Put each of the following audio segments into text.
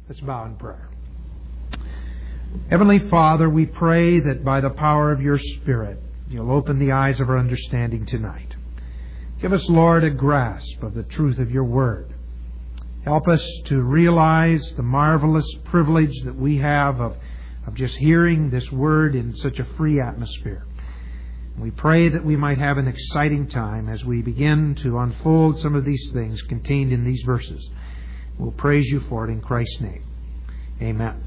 Let's bow in prayer. Heavenly Father, we pray that by the power of your Spirit, you'll open the eyes of our understanding tonight. Give us, Lord, a grasp of the truth of your Word. Help us to realize the marvelous privilege that we have of just hearing this Word in such a free atmosphere. We pray that we might have an exciting time as we begin to unfold some of these things contained in these verses. We'll praise you for it in Christ's name. Amen.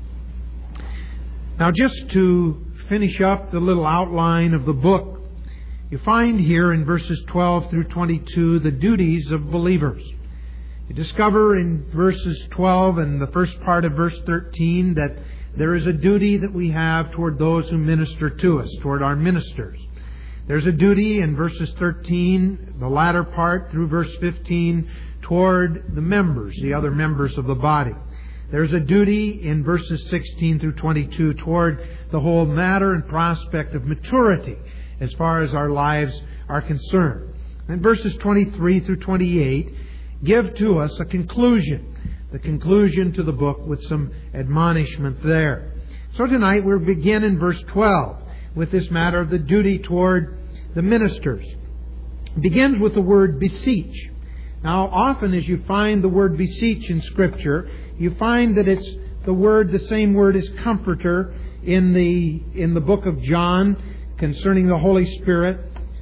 Now, just to finish up the little outline of the book, you find here in verses 12 through 22 the duties of believers. You discover in verses 12 and the first part of verse 13 that there is a duty that we have toward those who minister to us, toward our ministers. There's a duty in verses 13, the latter part, through verse 15, toward the members, the other members of the body. There's a duty in verses 16 through 22 toward the whole matter and prospect of maturity as far as our lives are concerned. And verses 23 through 28 give to us a conclusion, the conclusion to the book with some admonishment there. So tonight we'll begin in verse 12 with this matter of the duty toward the ministers. It begins with the word beseech. Now, often as you find the word beseech in Scripture, you find that it's the same word as comforter in the book of John concerning the Holy Spirit.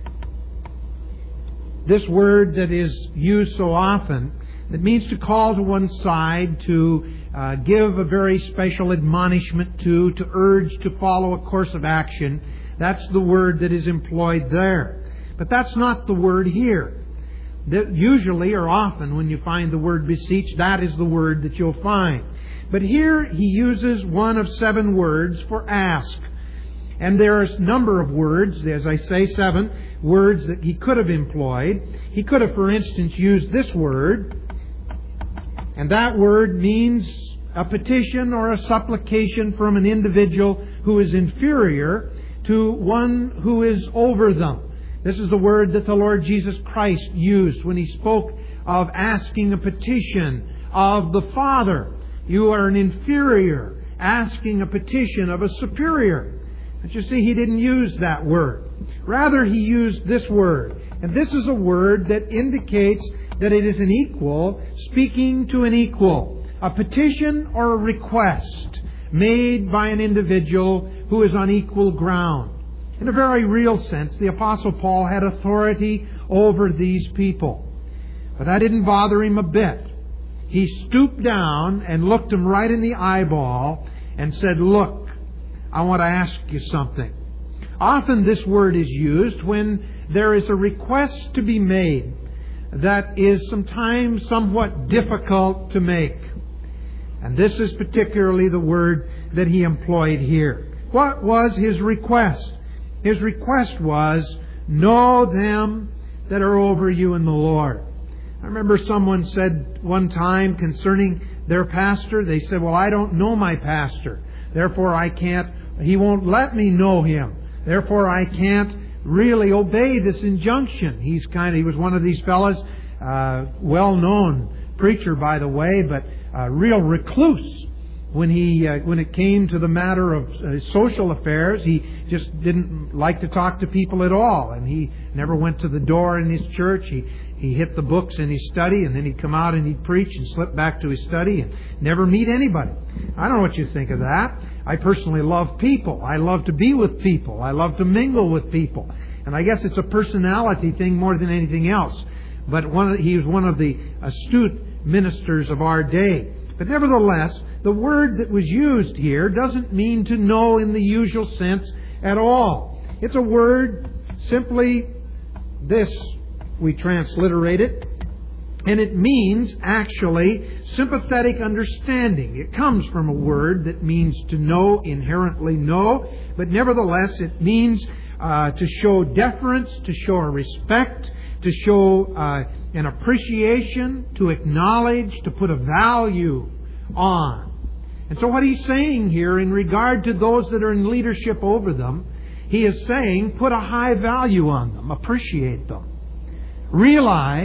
This word that is used so often, that means to call to one side, to give a very special admonishment to urge to follow a course of action. That's the word that is employed there. But that's not the word here. Usually or often when you find the word beseech, that is the word that you'll find. But here he uses one of 7 words for ask. And there are a number of words, as I say, 7 words that he could have employed. He could have, for instance, used this word. And that word means a petition or a supplication from an individual who is inferior to one who is over them. This is the word that the Lord Jesus Christ used when He spoke of asking a petition of the Father. You are an inferior, asking a petition of a superior. But you see, He didn't use that word. Rather, He used this word. And this is a word that indicates that it is an equal speaking to an equal. A petition or a request made by an individual who is on equal ground. In a very real sense, the Apostle Paul had authority over these people. But that didn't bother him a bit. He stooped down and looked them right in the eyeball and said, "Look, I want to ask you something." Often this word is used when there is a request to be made that is sometimes somewhat difficult to make. And this is particularly the word that he employed here. What was his request? His request was, "Know them that are over you in the Lord." I remember someone said one time concerning their pastor, they said, "Well, I don't know my pastor. Therefore he won't let me know him. Therefore I can't really obey this injunction." He was one of these fellows, well-known preacher, by the way, but a real recluse. When it came to the matter of social affairs, he just didn't like to talk to people at all. And he never went to the door in his church. He hit the books in his study, and then he'd come out and he'd preach and slip back to his study and never meet anybody. I don't know what you think of that. I personally love people. I love to be with people. I love to mingle with people. And I guess it's a personality thing more than anything else. But he was one of the astute ministers of our day. But nevertheless, the word that was used here doesn't mean to know in the usual sense at all. It's a word, simply this, we transliterate it, and it means actually sympathetic understanding. It comes from a word that means to know, inherently know, but nevertheless it means to show deference, to show a respect, to show an appreciation, to acknowledge, to put a value on. And so what he's saying here in regard to those that are in leadership over them, he is saying put a high value on them, appreciate them. Realize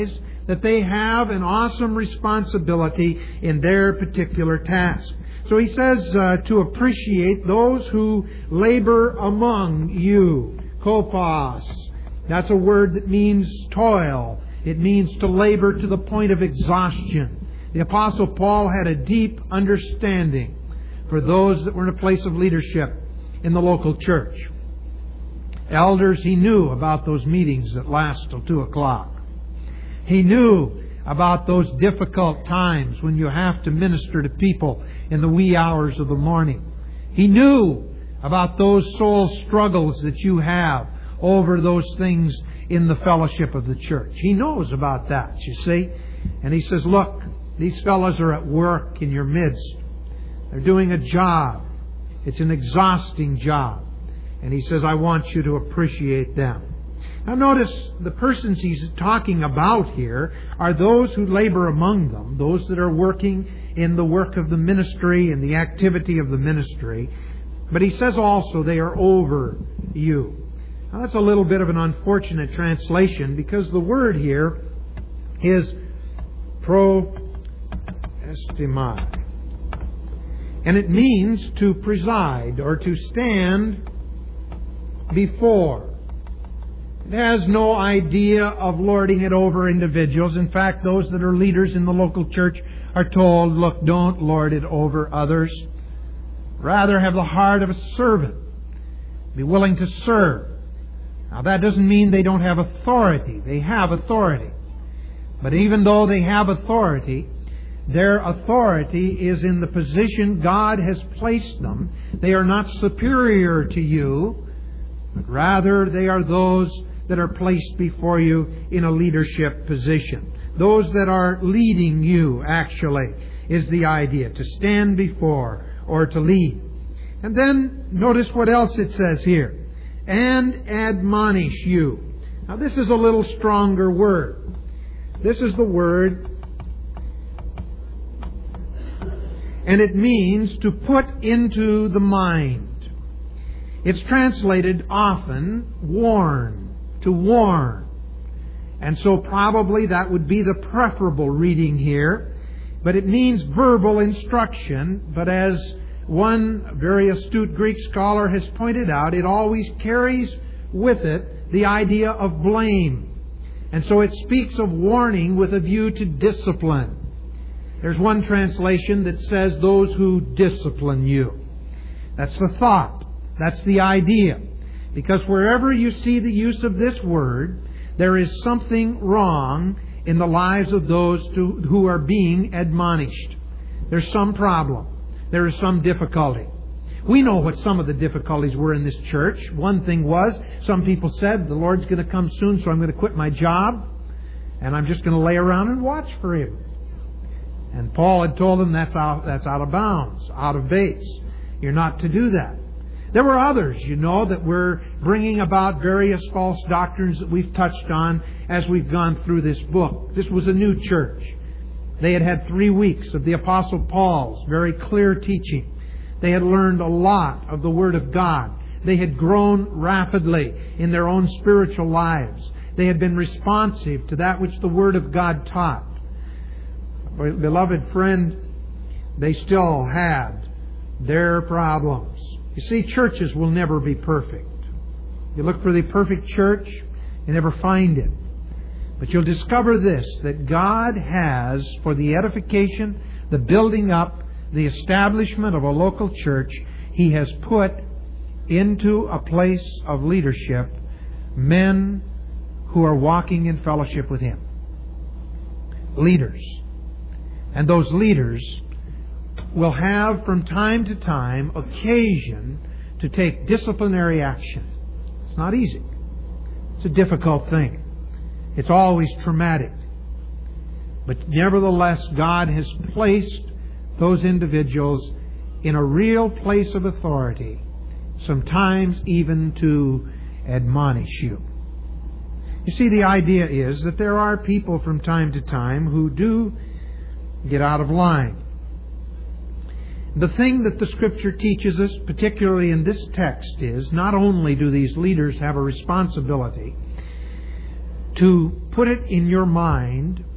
that they have an awesome responsibility in their particular task. So he says to appreciate those who labor among you. Kopos. That's a word that means toil. It means to labor to the point of exhaustion. The Apostle Paul had a deep understanding for those that were in a place of leadership in the local church. Elders, he knew about those meetings that last till 2 o'clock. He knew about those difficult times when you have to minister to people in the wee hours of the morning. He knew about those soul struggles that you have over those things in the fellowship of the church. He knows about that, you see. And he says, look, these fellows are at work in your midst. They're doing a job. It's an exhausting job. And he says, I want you to appreciate them. Now notice the persons he's talking about here are those who labor among them, those that are working in the work of the ministry and the activity of the ministry. But he says also they are over you. Now that's a little bit of an unfortunate translation because the word here is proestimai. And it means to preside or to stand before. It has no idea of lording it over individuals. In fact, those that are leaders in the local church are told, look, don't lord it over others. Rather have the heart of a servant. Be willing to serve. Now that doesn't mean they don't have authority. They have authority. But even though they have authority, their authority is in the position God has placed them. They are not superior to you, but rather they are those that are placed before you in a leadership position. Those that are leading you, actually, is the idea, to stand before or to lead. And then notice what else it says here. And admonish you. Now this is a little stronger word. This is the word, and it means to put into the mind. It's translated often warn, to warn. And so probably that would be the preferable reading here. But it means verbal instruction. But as one very astute Greek scholar has pointed out, it always carries with it the idea of blame. And so it speaks of warning with a view to discipline. There's one translation that says those who discipline you. That's the thought. That's the idea. Because wherever you see the use of this word, there is something wrong in the lives of those who are being admonished. There's some problem. There is some difficulty. We know what some of the difficulties were in this church. One thing was, some people said, the Lord's going to come soon, so I'm going to quit my job, and I'm just going to lay around and watch for Him. And Paul had told them that's out of bounds, out of base. You're not to do that. There were others, that were bringing about various false doctrines that we've touched on as we've gone through this book. This was a new church. They had had 3 weeks of the Apostle Paul's very clear teaching. They had learned a lot of the Word of God. They had grown rapidly in their own spiritual lives. They had been responsive to that which the Word of God taught. Beloved friend, they still had their problems. You see, churches will never be perfect. You look for the perfect church, you never find it. But you'll discover this, that God has, for the edification, the building up, the establishment of a local church, He has put into a place of leadership men who are walking in fellowship with Him. Leaders. And those leaders will have from time to time occasion to take disciplinary action. It's not easy. It's a difficult thing. It's always traumatic. But nevertheless, God has placed those individuals in a real place of authority, sometimes even to admonish you. You see, the idea is that there are people from time to time who do get out of line. The thing that the Scripture teaches us, particularly in this text, is not only do these leaders have a responsibility to put it in your mind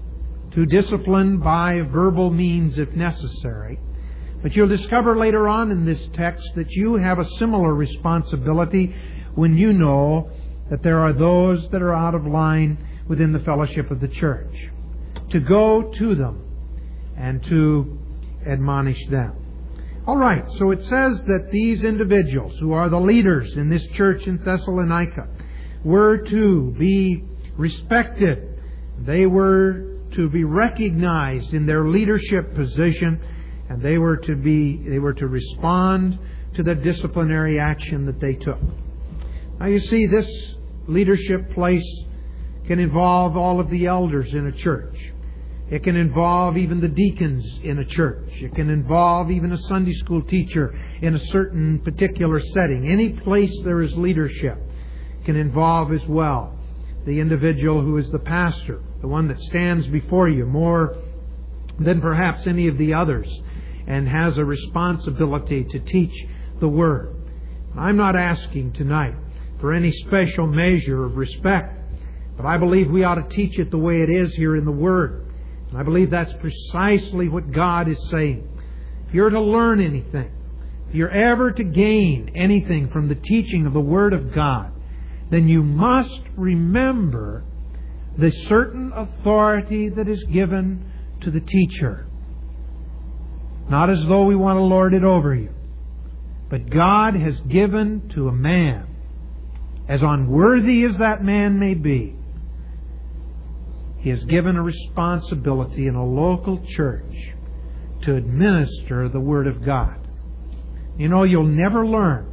to discipline by verbal means if necessary. But you'll discover later on in this text that you have a similar responsibility when you know that there are those that are out of line within the fellowship of the church, to go to them and to admonish them. All right, so it says that these individuals who are the leaders in this church in Thessalonica were to be respected. They were to be recognized in their leadership position, and they were to respond to the disciplinary action that they took. Now you see, this leadership place can involve all of the elders in a church. It can involve even the deacons in a church. It can involve even a Sunday school teacher in a certain particular setting. Any place there is leadership can involve as well the individual who is the pastor, the one that stands before you more than perhaps any of the others, and has a responsibility to teach the Word. I'm not asking tonight for any special measure of respect, but I believe we ought to teach it the way it is here in the Word. And I believe that's precisely what God is saying. If you're to learn anything, if you're ever to gain anything from the teaching of the Word of God, then you must remember the certain authority that is given to the teacher. Not as though we want to lord it over you, but God has given to a man, as unworthy as that man may be, He has given a responsibility in a local church to administer the Word of God. You know, you'll never learn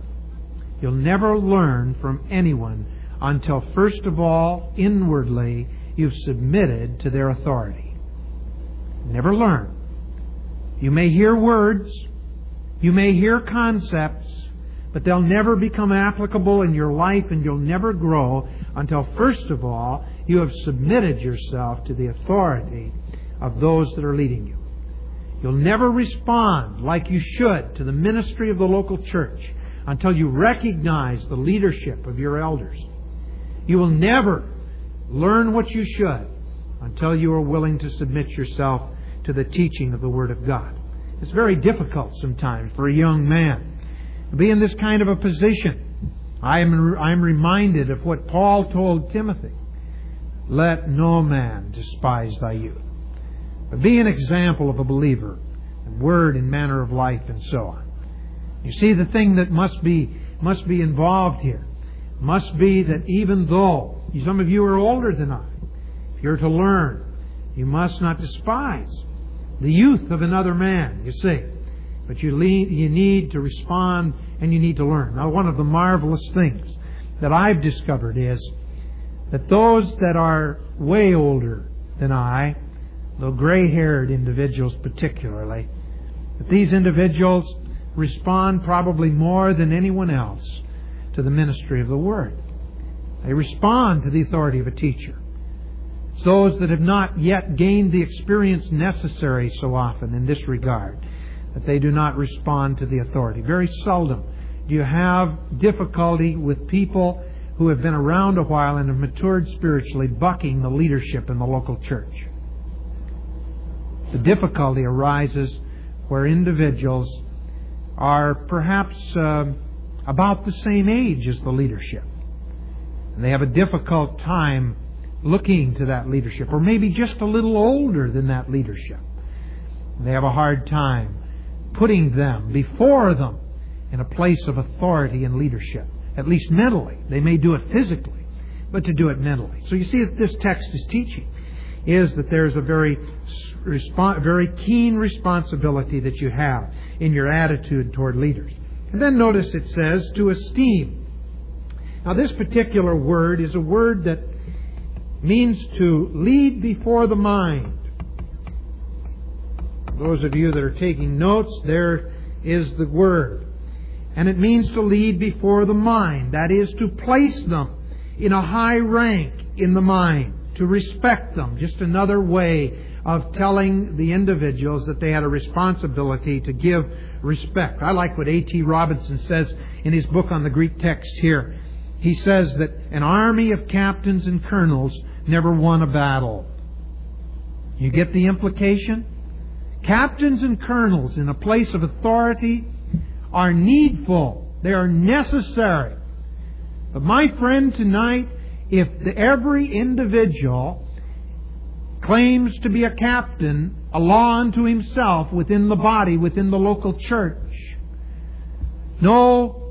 from anyone until, first of all, inwardly, you've submitted to their authority. Never learn. You may hear words, you may hear concepts, but they'll never become applicable in your life, and you'll never grow until, first of all, you have submitted yourself to the authority of those that are leading you. You'll never respond like you should to the ministry of the local church until you recognize the leadership of your elders. You will never learn what you should until you are willing to submit yourself to the teaching of the Word of God. It's very difficult sometimes for a young man to be in this kind of a position. I am reminded of what Paul told Timothy. Let no man despise thy youth, but be an example of a believer in word and manner of life and so on. You see, the thing that must be involved here must be that even though some of you are older than I, if you're to learn, you must not despise the youth of another man, you see. But you need to respond and you need to learn. Now, one of the marvelous things that I've discovered is that those that are way older than I, though gray-haired individuals particularly, that these individuals respond probably more than anyone else to the ministry of the Word. They respond to the authority of a teacher. It's those that have not yet gained the experience necessary so often in this regard that they do not respond to the authority. Very seldom do you have difficulty with people who have been around a while and have matured spiritually bucking the leadership in the local church. The difficulty arises where individuals are perhaps about the same age as the leadership. And they have a difficult time looking to that leadership, or maybe just a little older than that leadership. They have a hard time putting them before them in a place of authority and leadership, at least mentally. They may do it physically, but to do it mentally. So you see that this text is teaching is that there's a very keen responsibility that you have in your attitude toward leaders. And then notice it says to esteem. Now this particular word is a word that means to lead before the mind. Those of you that are taking notes, there is the word. And it means to lead before the mind. That is, to place them in a high rank in the mind. To respect them. Just another way of telling the individuals that they had a responsibility to give respect. I like what A.T. Robinson says in his book on the Greek text here. He says that an army of captains and colonels never won a battle. You get the implication? Captains and colonels in a place of authority are needful. They are necessary. But my friend, tonight, if every individual claims to be a captain, a law unto himself within the body, within the local church, no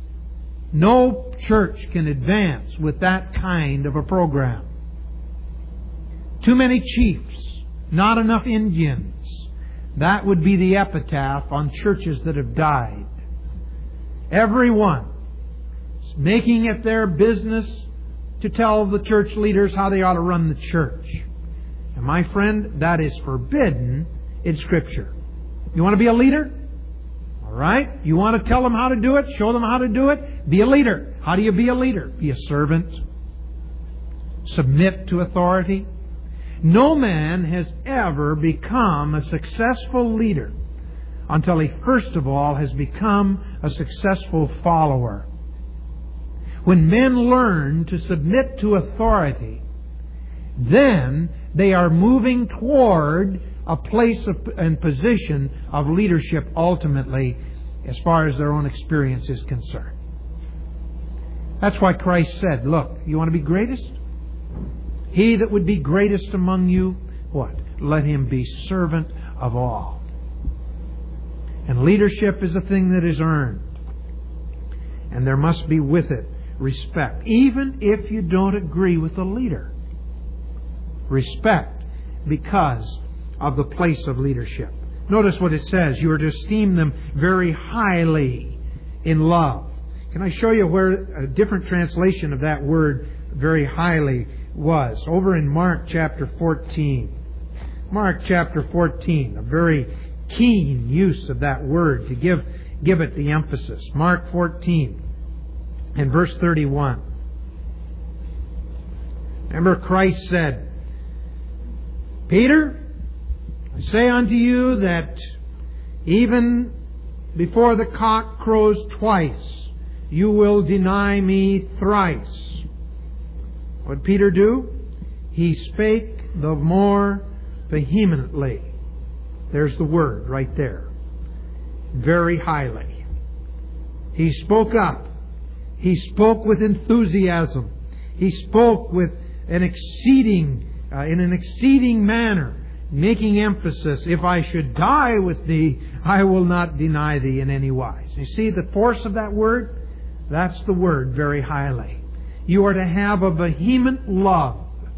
church can advance with that kind of a program. Too many chiefs, not enough Indians. That would be the epitaph on churches that have died. Everyone is making it their business to tell the church leaders how they ought to run the church. And my friend, that is forbidden in Scripture. You want to be a leader? All right. You want to tell them how to do it? Show them how to do it? Be a leader. How do you be a leader? Be a servant. Submit to authority. No man has ever become a successful leader until he first of all has become a successful follower. When men learn to submit to authority, then they are moving toward a place and position of leadership ultimately, as far as their own experience is concerned. That's why Christ said, look, you want to be greatest? He that would be greatest among you, what? Let him be servant of all. And leadership is a thing that is earned. And there must be with it respect. Even if you don't agree with the leader. Respect because of the place of leadership. Notice what it says. You are to esteem them very highly in love. Can I show you where a different translation of that word, very highly, was? Over in Mark chapter 14. Mark chapter 14, a very keen use of that word to give it the emphasis. Mark 14 and verse 31. Remember, Christ said, Peter, I say unto you that even before the cock crows twice, you will deny me thrice. What did Peter do? He spake the more vehemently. There's the word right there. Very highly. He spoke up. He spoke with enthusiasm. He spoke with in an exceeding manner, making emphasis, if I should die with thee, I will not deny thee in any wise. You see the force of that word? That's the word, very highly. You are to have a vehement love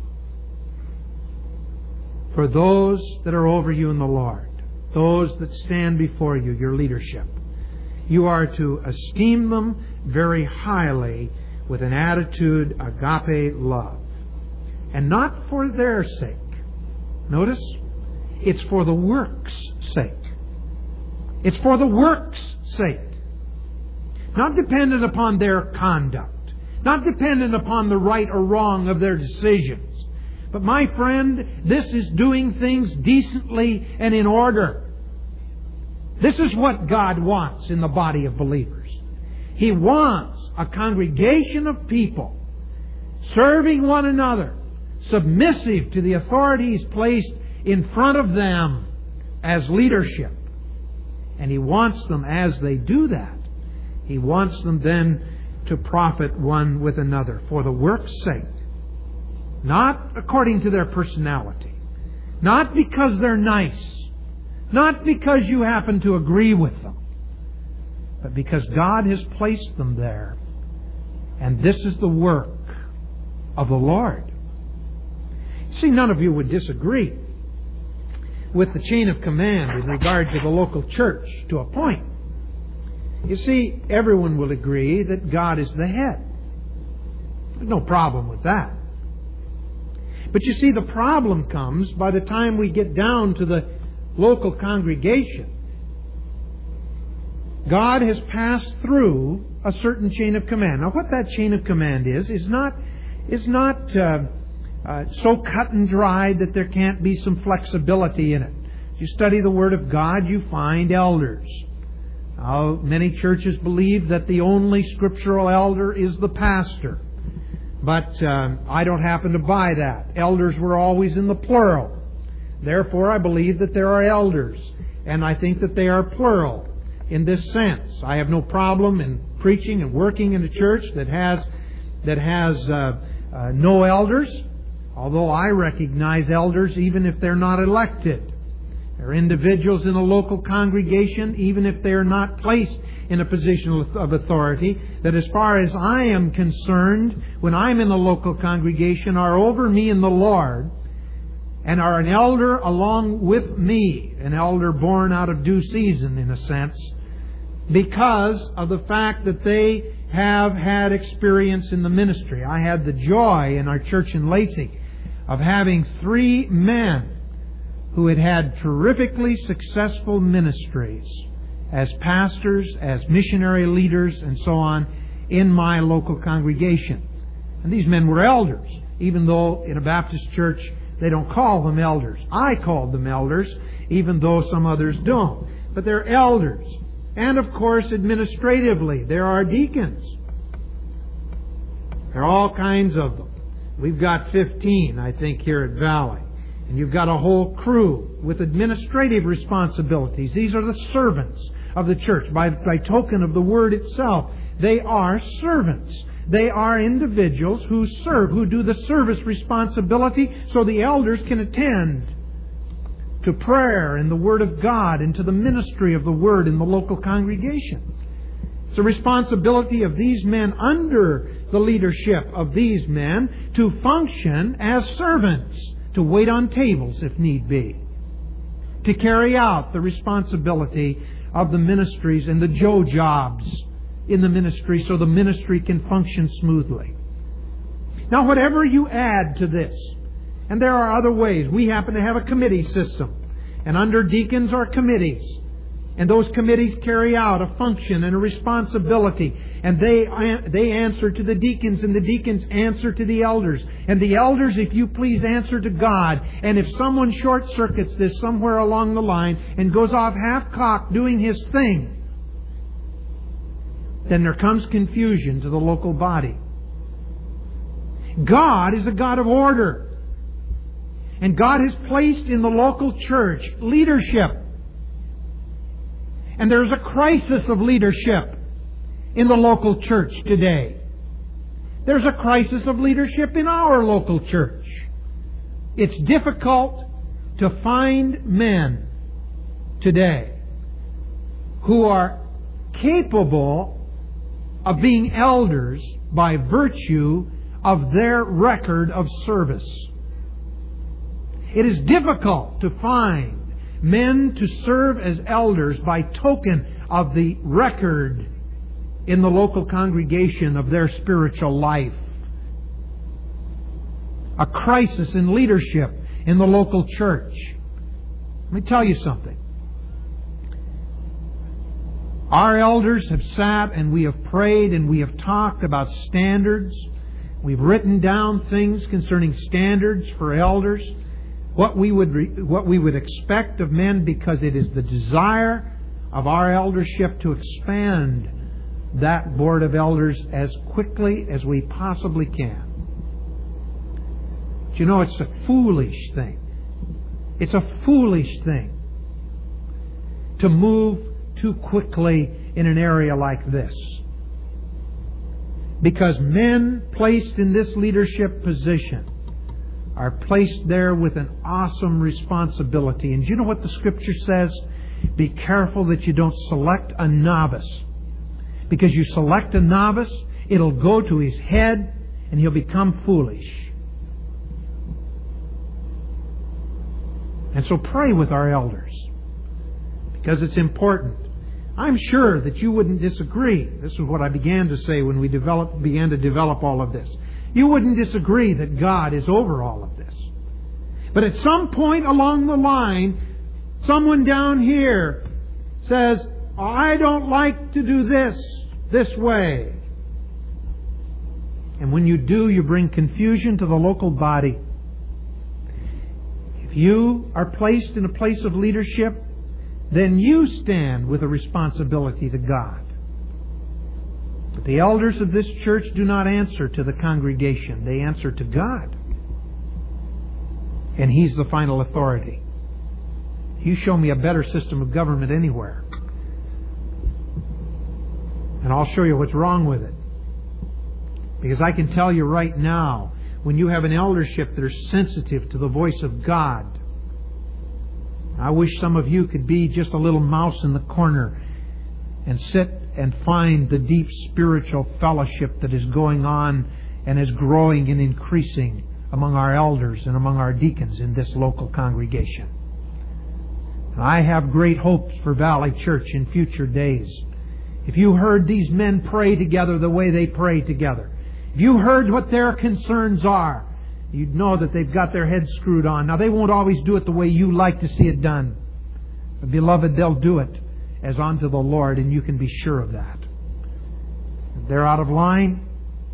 for those that are over you in the Lord, those that stand before you, your leadership. You are to esteem them very highly with an attitude, agape love. And not for their sake. Notice, it's for the work's sake. It's for the work's sake. Not dependent upon their conduct. Not dependent upon the right or wrong of their decisions. But my friend, this is doing things decently and in order. This is what God wants in the body of believers. He wants a congregation of people serving one another, submissive to the authorities placed in front of them as leadership. And He wants them, as they do that, He wants them then to profit one with another for the work's sake. Not according to their personality. Not because they're nice. Not because you happen to agree with them. But because God has placed them there. And this is the work of the Lord. See, none of you would disagree with the chain of command in regard to the local church to a point. You see, everyone will agree that God is the head. There's no problem with that. But you see, the problem comes by the time we get down to the local congregation. God has passed through a certain chain of command. Now, what that chain of command is not so cut and dried that there can't be some flexibility in it. If you study the Word of God, you find elders. Now, many churches believe that the only scriptural elder is the pastor. But I don't happen to buy that. Elders were always in the plural. Therefore, I believe that there are elders, and I think that they are plural in this sense. I have no problem in preaching and working in a church that has no elders, although I recognize elders even if they're not elected. There are individuals in a local congregation, even if they are not placed in a position of authority, that as far as I am concerned, when I'm in a local congregation, are over me in the Lord, and are an elder along with me, an elder born out of due season, in a sense, because of the fact that they have had experience in the ministry. I had the joy in our church in Lacey of having 3 men who had had terrifically successful ministries as pastors, as missionary leaders, and so on, in my local congregation. And these men were elders, even though in a Baptist church they don't call them elders. I called them elders, even though some others don't. But they're elders. And of course, administratively, there are deacons. There are all kinds of them. We've got 15, I think, here at Valley. And you've got a whole crew with administrative responsibilities. These are the servants of the church. By token of the word itself, they are servants. They are individuals who serve, who do the service responsibility so the elders can attend to prayer and the Word of God and to the ministry of the Word in the local congregation. It's the responsibility of these men under the leadership of these men to function as servants, to wait on tables if need be, to carry out the responsibility of the ministries and the jobs in the ministry so the ministry can function smoothly. Now, whatever you add to this, and there are other ways. We happen to have a committee system, and under deacons are committees, and those committees carry out a function and a responsibility, and they answer to the deacons, and the deacons answer to the elders, and the elders, if you please, answer to God. And if someone short-circuits this somewhere along the line and goes off half-cocked doing his thing, then there comes confusion to the local body. God is a God of order. And God has placed in the local church leadership. And there's a crisis of leadership in the local church today. There's a crisis of leadership in our local church. It's difficult to find men today who are capable of being elders by virtue of their record of service. It is difficult to find men to serve as elders by token of the record in the local congregation of their spiritual life. A crisis in leadership in the local church. Let me tell you something. Our elders have sat and we have prayed and we have talked about standards. We've written down things concerning standards for elders. What we would expect of men, because it is the desire of our eldership to expand that board of elders as quickly as we possibly can. But you know, it's a foolish thing. It's a foolish thing to move too quickly in an area like this. Because men placed in this leadership position are placed there with an awesome responsibility. And do you know what the Scripture says? Be careful that you don't select a novice. Because you select a novice, it'll go to his head and he'll become foolish. And so pray with our elders, because it's important. I'm sure that you wouldn't disagree. This is what I began to say when we began to develop all of this. You wouldn't disagree that God is over all of this. But at some point along the line, someone down here says, I don't like to do this way. And when you do, you bring confusion to the local body. If you are placed in a place of leadership, then you stand with a responsibility to God. But the elders of this church do not answer to the congregation. They answer to God. And He's the final authority. You show me a better system of government anywhere, and I'll show you what's wrong with it. Because I can tell you right now, when you have an eldership that are sensitive to the voice of God, I wish some of you could be just a little mouse in the corner and sit and find the deep spiritual fellowship that is going on and is growing and increasing among our elders and among our deacons in this local congregation. And I have great hopes for Valley Church in future days. If you heard these men pray together the way they pray together, if you heard what their concerns are, you'd know that they've got their heads screwed on. Now, they won't always do it the way you like to see it done. But, beloved, they'll do it as unto the Lord, and you can be sure of that. If they're out of line,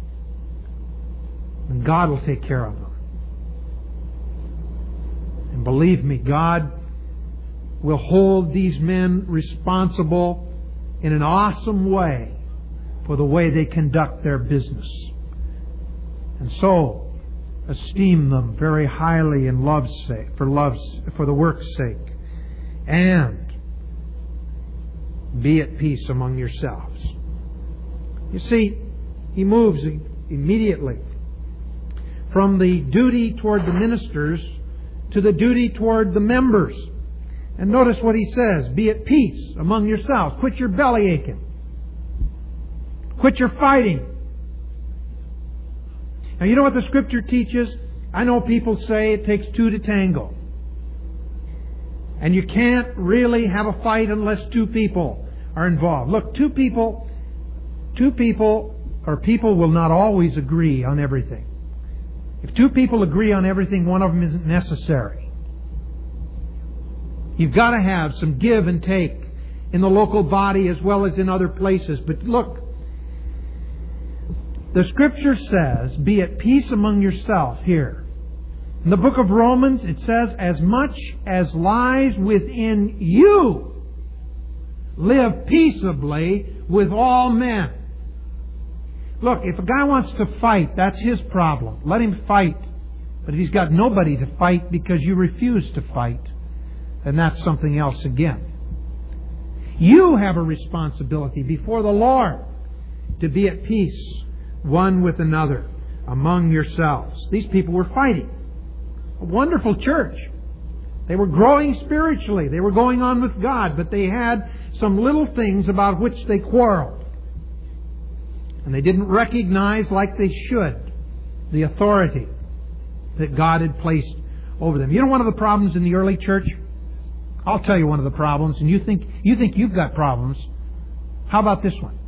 then God will take care of them. And believe me, God will hold these men responsible in an awesome way for the way they conduct their business. And so, esteem them very highly in love's sake, for the work's sake, and be at peace among yourselves. You see, he moves immediately from the duty toward the ministers to the duty toward the members. And notice what he says, be at peace among yourselves. Quit your belly aching. Quit your fighting. Now, you know what the Scripture teaches? I know people say it takes two to tango. And you can't really have a fight unless two people are involved. Look, two people will not always agree on everything. If two people agree on everything, one of them isn't necessary. You've got to have some give and take in the local body as well as in other places. But look, the Scripture says, be at peace among yourself here. In the book of Romans, it says, as much as lies within you, live peaceably with all men. Look, if a guy wants to fight, that's his problem. Let him fight. But if he's got nobody to fight because you refuse to fight, then that's something else again. You have a responsibility before the Lord to be at peace one with another among yourselves. These people were fighting. A wonderful church. They were growing spiritually. They were going on with God, but they had some little things about which they quarreled. And they didn't recognize, like they should, the authority that God had placed over them. You know one of the problems in the early church? I'll tell you one of the problems, and you think you've got problems. How about this one?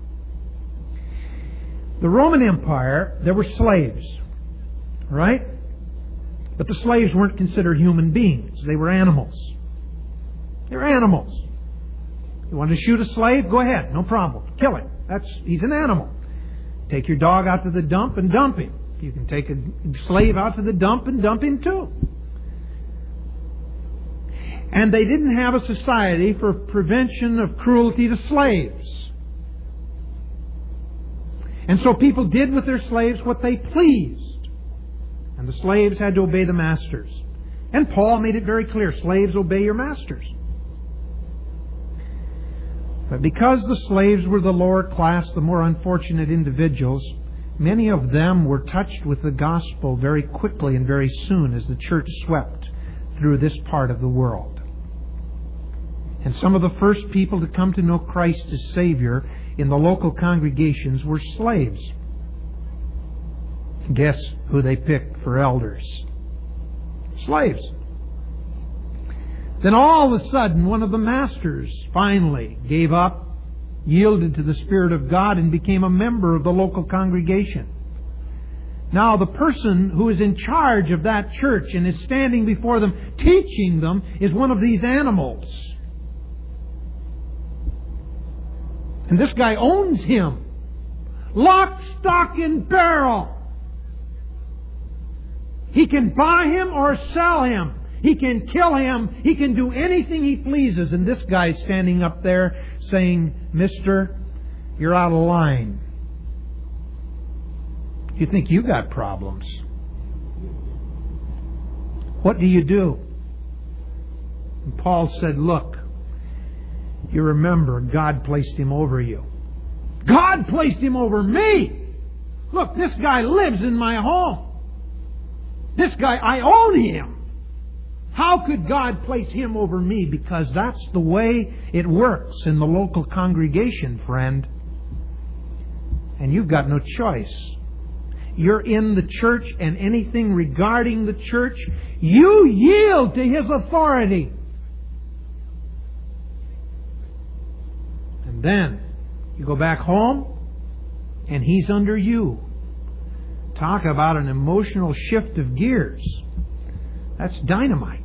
The Roman Empire, there were slaves, right? But the slaves weren't considered human beings. They were animals. They were animals. You want to shoot a slave? Go ahead. No problem. Kill him. He's an animal. Take your dog out to the dump and dump him. You can take a slave out to the dump and dump him too. And they didn't have a society for prevention of cruelty to slaves. And so people did with their slaves what they pleased. And the slaves had to obey the masters. And Paul made it very clear, slaves, obey your masters. But because the slaves were the lower class, the more unfortunate individuals, many of them were touched with the gospel very quickly and very soon as the church swept through this part of the world. And some of the first people to come to know Christ as Savior in the local congregations were slaves. Guess who they picked for elders? Slaves. Then all of a sudden, one of the masters finally gave up, yielded to the Spirit of God, and became a member of the local congregation. Now, the person who is in charge of that church and is standing before them, teaching them, is one of these animals. And this guy owns him. Lock, stock, and barrel. He can buy him or sell him. He can kill him. He can do anything he pleases. And this guy's standing up there saying, Mister, you're out of line. You think you got problems. What do you do? And Paul said, look, you remember God placed him over you. God placed him over me! Look, this guy lives in my home. This guy, I own him. How could God place him over me? Because that's the way it works in the local congregation, friend. And you've got no choice. You're in the church, and anything regarding the church, you yield to His authority. And then you go back home, and He's under you. Talk about an emotional shift of gears. That's dynamite.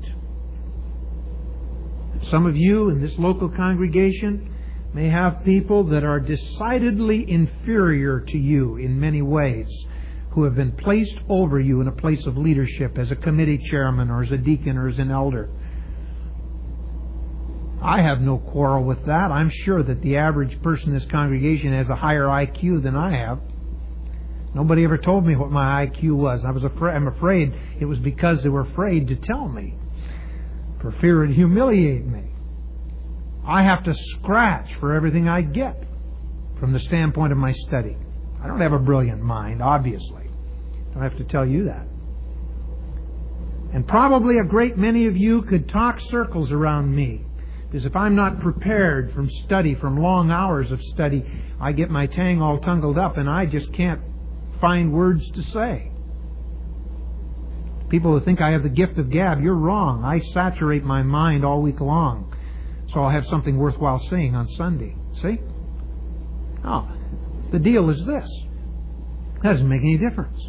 Some of you in this local congregation may have people that are decidedly inferior to you in many ways, who have been placed over you in a place of leadership as a committee chairman or as a deacon or as an elder. I have no quarrel with that. I'm sure that the average person in this congregation has a higher IQ than I have. Nobody ever told me what my IQ was. I'm afraid it was because they were afraid to tell me, for fear it'd humiliate me. I have to scratch for everything I get from the standpoint of my study. I don't have a brilliant mind, obviously. I don't have to tell you that. And probably a great many of you could talk circles around me, because if I'm not prepared from study, from long hours of study, I get my tang all tangled up and I just can't find words to say. People who think I have the gift of gab, you're wrong. I saturate my mind all week long, so I'll have something worthwhile saying on Sunday. See? Oh, the deal is this. It doesn't make any difference.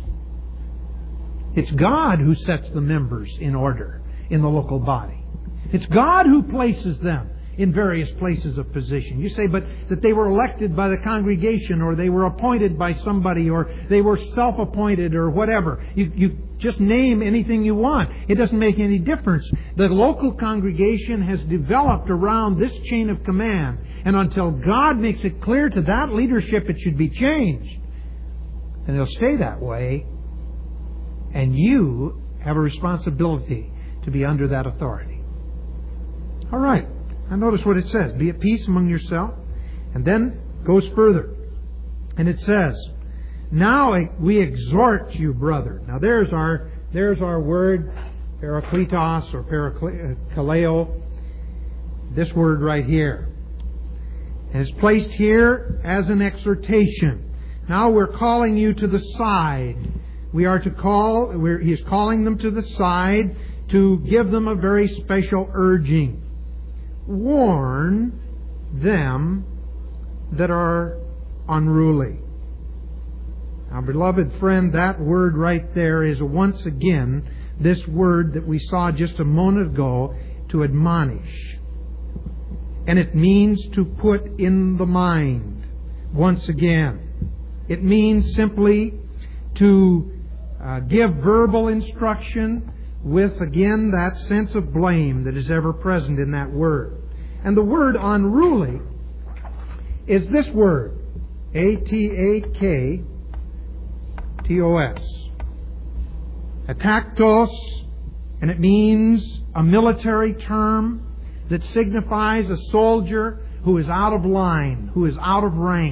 It's God who sets the members in order in the local body. It's God who places them in various places of position. You say, but that they were elected by the congregation, or they were appointed by somebody, or they were self-appointed, or whatever. You just name anything you want. It doesn't make any difference. The local congregation has developed around this chain of command. And until God makes it clear to that leadership it should be changed, and it'll stay that way. And you have a responsibility to be under that authority. All right. Now notice what it says. Be at peace among yourself. And then goes further. And it says, now we exhort you, brother. Now there's our word, parakletos or parakaleo. This word right here. And it's placed here as an exhortation. Now we're calling you to the side. He is calling them to the side to give them a very special urging. Warn them that are unruly. Now, beloved friend, that word right there is once again this word that we saw just a moment ago, to admonish. And it means to put in the mind. Once again, it means simply to give verbal instruction with, again, that sense of blame that is ever present in that word. And the word unruly is this word, ataktos. Ataktos, and it means a military term that signifies a soldier who is out of line, who is out of rank.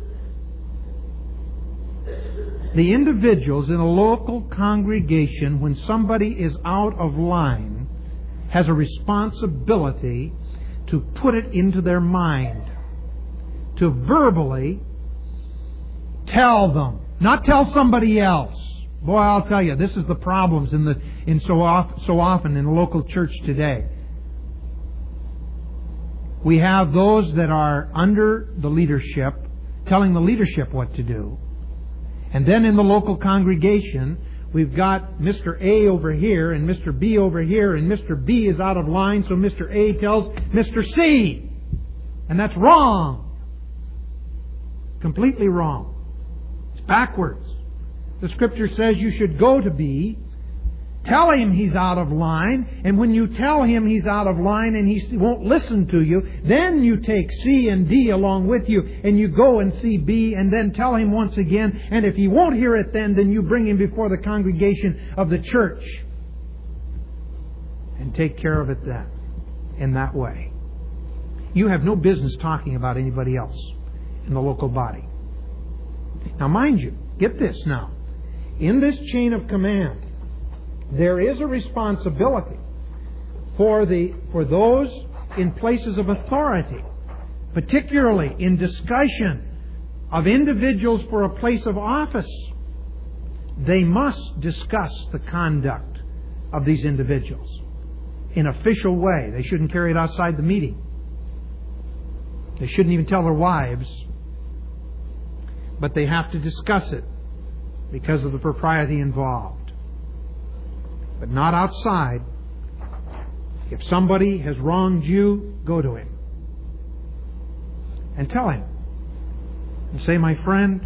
The individuals in a local congregation, when somebody is out of line, has a responsibility to put it into their mind, to verbally tell them, not tell somebody else. Boy, I'll tell you, this is the problems so often in the local church today. We have those that are under the leadership, telling the leadership what to do. And then in the local congregation, we've got Mr. A over here and Mr. B over here, and Mr. B is out of line, so Mr. A tells Mr. C. And that's wrong. Completely wrong. It's backwards. The Scripture says you should go to B, tell him he's out of line, and when you tell him he's out of line and he won't listen to you, then you take C and D along with you, and you go and see B, and then tell him once again, and if he won't hear it then you bring him before the congregation of the church and take care of it then. in that way. You have no business talking about anybody else in the local body. Now mind you, get this now. In this chain of command, there is a responsibility for those in places of authority, particularly in discussion of individuals for a place of office. They must discuss the conduct of these individuals in an official way. They shouldn't carry it outside the meeting. They shouldn't even tell their wives. But they have to discuss it because of the propriety involved. But not outside. If somebody has wronged you, go to him and tell him. And say, my friend,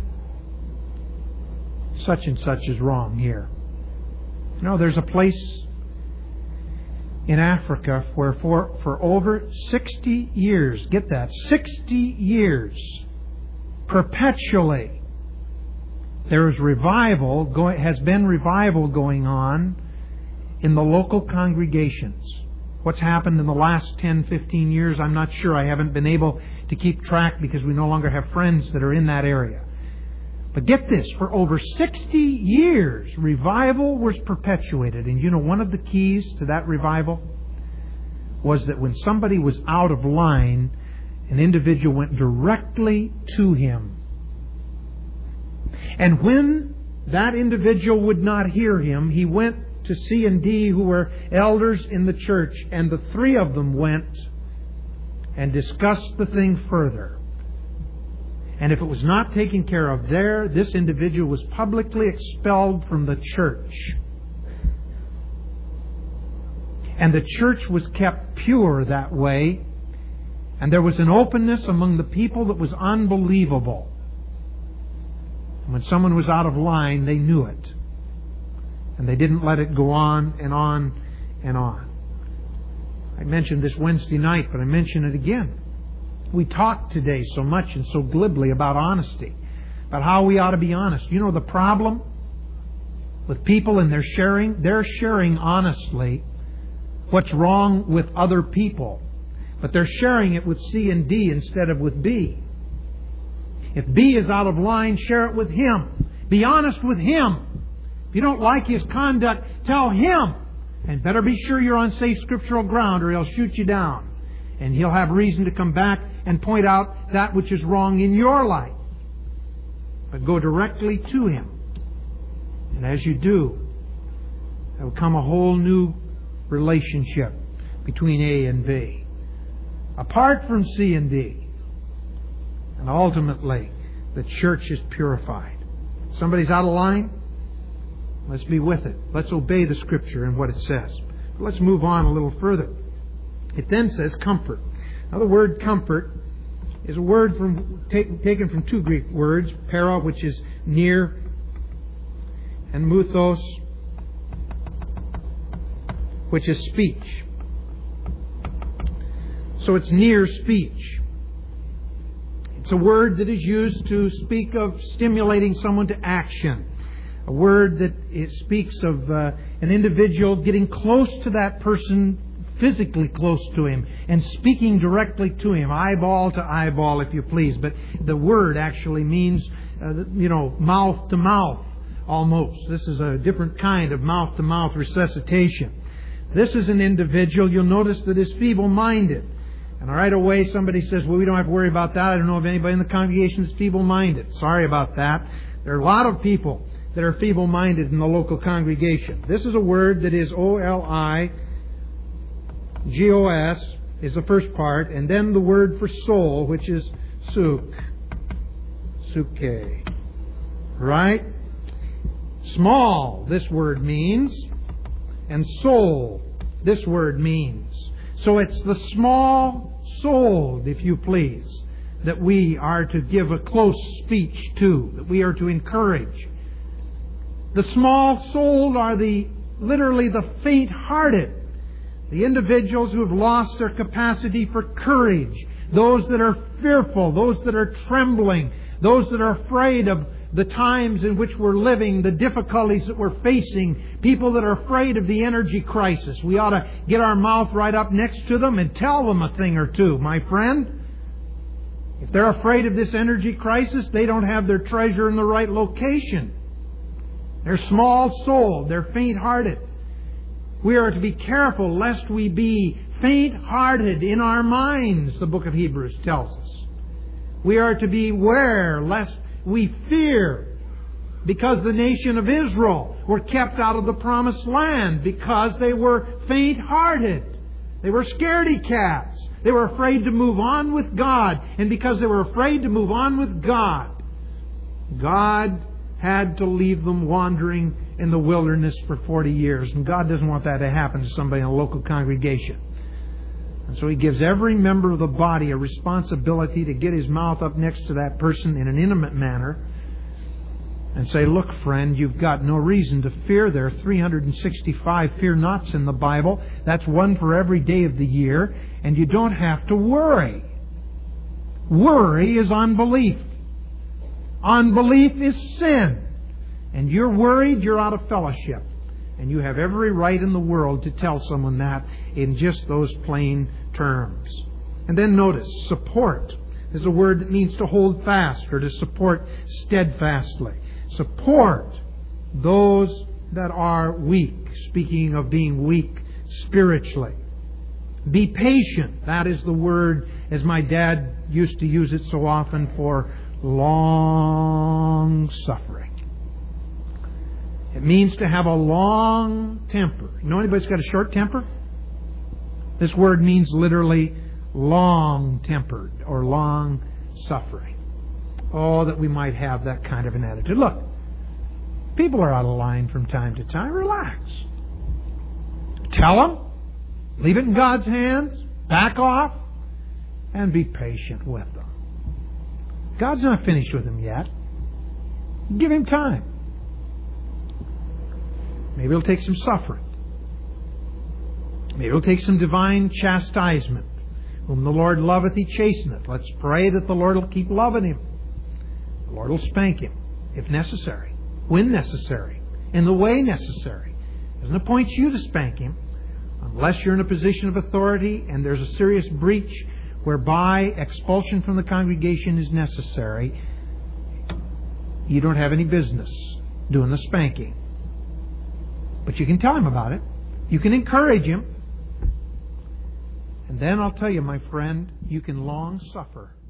such and such is wrong here. You know, there's a place in Africa where for over 60 years, get that, 60 years, perpetually, there is has been revival going on in the local congregations. What's happened in the last 10, 15 years, I'm not sure. I haven't been able to keep track because we no longer have friends that are in that area. But get this, for over 60 years, revival was perpetuated. And you know, one of the keys to that revival was that when somebody was out of line, an individual went directly to him. And when that individual would not hear him, he went to C and D, who were elders in the church, and the three of them went and discussed the thing further. And if it was not taken care of there, this individual was publicly expelled from the church. And the church was kept pure that way. And there was an openness among the people that was unbelievable. And when someone was out of line, they knew it. And they didn't let it go on and on and on. I mentioned this Wednesday night, but I mention it again. We talk today so much and so glibly about honesty, about how we ought to be honest. You know the problem with people and they're sharing honestly what's wrong with other people, but they're sharing it with C and D instead of with B. If B is out of line, share it with him. Be honest with him. If you don't like his conduct, tell him. And better be sure you're on safe scriptural ground or he'll shoot you down. And he'll have reason to come back and point out that which is wrong in your life. But go directly to him. And as you do, there will come a whole new relationship between A and B. Apart from C and D. And ultimately, the church is purified. Somebody's out of line? Let's be with it. Let's obey the Scripture and what it says. But let's move on a little further. It then says comfort. Now the word comfort is a word taken from two Greek words, para, which is near, and muthos, which is speech. So it's near speech. It's a word that is used to speak of stimulating someone to action. A word that it speaks of an individual getting close to that person, physically close to him, and speaking directly to him, eyeball to eyeball, if you please. But the word actually means, mouth to mouth, almost. This is a different kind of mouth to mouth resuscitation. This is an individual, you'll notice, that is feeble-minded. And right away somebody says, well, we don't have to worry about that. I don't know of anybody in the congregation that's feeble-minded. Sorry about that. There are a lot of people that are feeble-minded in the local congregation. This is a word that is O-L-I-G-O-S is the first part, and then the word for soul, which is suk. Suke. Right? Small, this word means, and soul, this word means. So it's the small-souled, if you please, that we are to give a close speech to, that we are to encourage. The small-souled are literally the faint-hearted, the individuals who have lost their capacity for courage, those that are fearful, those that are trembling, those that are afraid of the times in which we're living, the difficulties that we're facing, people that are afraid of the energy crisis. We ought to get our mouth right up next to them and tell them a thing or two. My friend, if they're afraid of this energy crisis, they don't have their treasure in the right location. They're small-souled. They're faint-hearted. We are to be careful lest we be faint-hearted in our minds, the book of Hebrews tells us. We are to beware lest we fear, because the nation of Israel were kept out of the promised land because they were faint-hearted. They were scaredy cats. They were afraid to move on with God. And because they were afraid to move on with God, God had to leave them wandering in the wilderness for 40 years. And God doesn't want that to happen to somebody in a local congregation. And so He gives every member of the body a responsibility to get his mouth up next to that person in an intimate manner and say, look, friend, you've got no reason to fear. There are 365 fear nots in the Bible. That's one for every day of the year. And you don't have to worry. Worry is unbelief. Unbelief is sin. And you're worried, you're out of fellowship. And you have every right in the world to tell someone that in just those plain terms. And then notice, support is a word that means to hold fast or to support steadfastly. Support those that are weak, speaking of being weak spiritually. Be patient. That is the word, as my dad used to use it so often, for long suffering. It means to have a long temper. You know anybody's got a short temper? This word means literally long-tempered or long-suffering. Oh, that we might have that kind of an attitude. Look, people are out of line from time to time. Relax. Tell them. Leave it in God's hands. Back off. And be patient with them. God's not finished with them yet. Give Him time. Maybe it'll take some suffering. Maybe it'll take some divine chastisement. Whom the Lord loveth, He chasteneth. Let's pray that the Lord will keep loving him. The Lord will spank him, if necessary, when necessary, in the way necessary. It doesn't appoint you to spank him unless you're in a position of authority and there's a serious breach whereby expulsion from the congregation is necessary. You don't have any business doing the spanking. But you can tell him about it. You can encourage him. And then I'll tell you, my friend, you can long suffer